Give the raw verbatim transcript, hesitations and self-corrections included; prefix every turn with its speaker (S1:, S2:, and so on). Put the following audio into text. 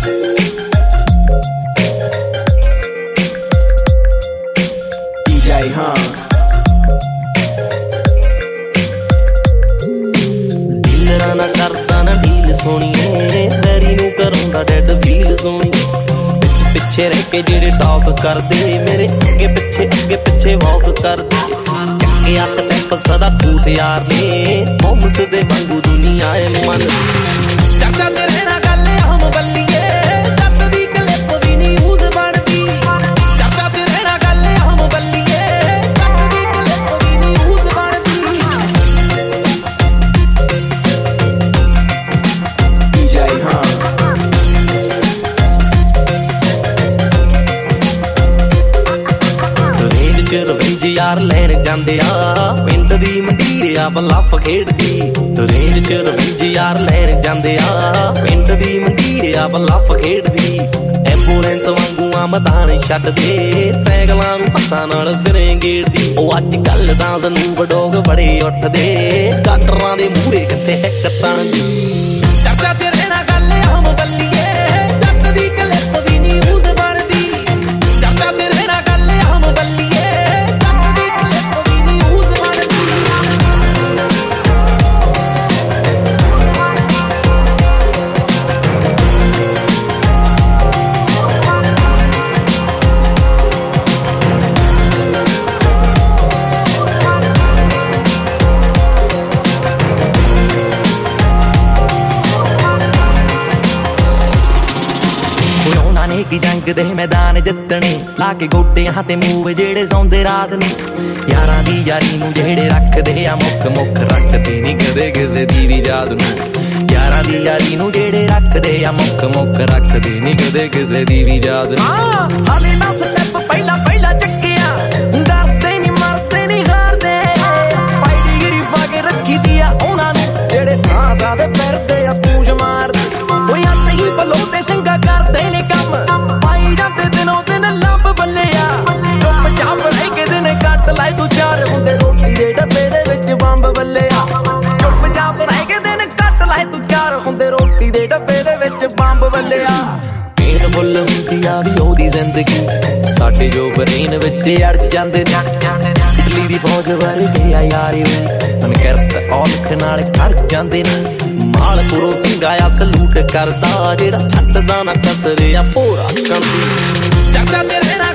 S1: ना करदा ना डील सोणीए वैरी नूं कराउंदा डेड फील सोणी पिछ पिछे रह के जेड़े टॉक करदे मेरे अगे पिछे अगे पिछे वॉक करदे चक्के आ स्टैप सदा ठूस यार ने मोमस दे वांगू दुनिया ए मन चर्चा ते रहना गल हम बल्लीए जट दी क्लिप भी नहीं यूज बनदी चर्चा ते रहना गल हम बल्लीए जट दी क्लिप भी नहीं यूज बनदी ਰਵੇਂਜ ਯਾਰ ਲੈਣ ਜਾਂਦੇ ਆ ਪਿੰਡ ਦੀ ਮੰਡੀਰ ਆ ਬਲੱਫ ਖੇਡਦੀ ਰੇਂਜ ਚ ਰਵੇਂਜ ਯਾਰ ਲੈਣ ਜਾਂਦੇ ਆ ਪਿੰਡ ਦੀ ਮੰਡੀਰ ਆ ਬਲੱਫ ਖੇਡਦੀ ਐਂਬੂਲੈਂਸ ਵਾਂਗੂ ਆ ਮੈਦਾਨ ਛੱਡਦੇ ਸਾਈਕਲਾਂ ਨੂੰ ਹੱਥਾਂ ਨਾਲ ਸਿਰੇ ਗੇੜਦੀ ਉਹ ਅੱਜ ਕੱਲ ਤਾਂ ਸਨੂਪ ਡੋਗ ਬੜੇ ਉੱਠਦੇ ਕਾਟਰਾਂ ਦੇ ਮੂਹਰੇ ਕਿੱਥੇ ਹਿੱਕ ਤਣਦੀ ਚਰਚਾ ਚ ਰਹਿਣਾ ਗੱਲ ਹਮ ਬੱਲੀਏ ਜੱਟ ਦੀ ਕਲਿੱਪ ਵੀ ਨਹੀਂ ਯੂਜ਼ ਬਣਦੀ ਚਰਚਾ ਚ ਰਹਿਣਾ ਗੱਲ ਹਮ ਬੱਲੀਏ की जंग दे मैदान जितने लाके गोडियां ते मूव जेड़े सौंदे रात ने यारां दी यारी नूं जेड़े रखदे आ मुख मुख रखदे नी कदे किसे दी भी याद नूं यारां दी यारी नूं जेड़े रखदे आ मुख मुख रखदे नी कदे किसे दी भी याद नूं हाले ना स्टेप पहला पहला चक्किया डरदे नी मरदे नी हारदे पाई गिरी पाके रखी दिया उहनां नूं जेड़े थां थां दे फिरदे आ पूंछ मारदे ओ याते ही बलोते सिंगा करदे ने कम पाई जाते दिनों दिन लंब बल्लिया चुप चाप रह के दिन कट लाए तू चार हुंदे रोटी दे डब्बे दे विच बंब बल्लिया चुप चाप रह के दिन कट लाए तू चार हुंदे रोटी दे डब्बे दे विच बंब बल्लिया पेट फुल हुंदी आ दी ओदी जिंदगी साडे जो ब्रेन विच अड़ जांदे इटली दी फौज वर्गे आ यारी अनकरत औलख नाल कर जांदे ने मालपुरों सिंगाया सलूट करदा जेड़ा छੱਡਦਾ ना कसरे आ भोरा कणदी चर्चा ते रहना